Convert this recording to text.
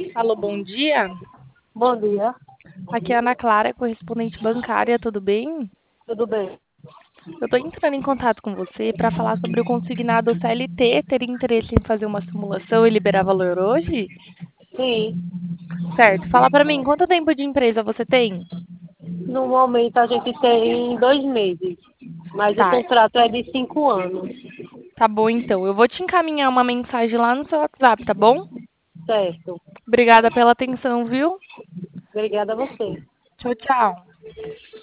Alô, bom dia. Bom dia, Aqui é a Ana Clara, correspondente bancária, tudo bem? tudo bem? Eu estou entrando em contato com você para falar sobre o consignado CLT. Ter interesse em fazer uma simulação e liberar valor hoje? Sim, Certo. Fala para mim, quanto tempo de empresa você tem? no momento a gente tem 2 meses, mas o Tá, contrato é de 5 anos. tá bom então. Eu vou te encaminhar uma mensagem lá no seu WhatsApp, tá bom? Certo. Obrigada pela atenção, viu? Obrigada a você. Tchau, tchau.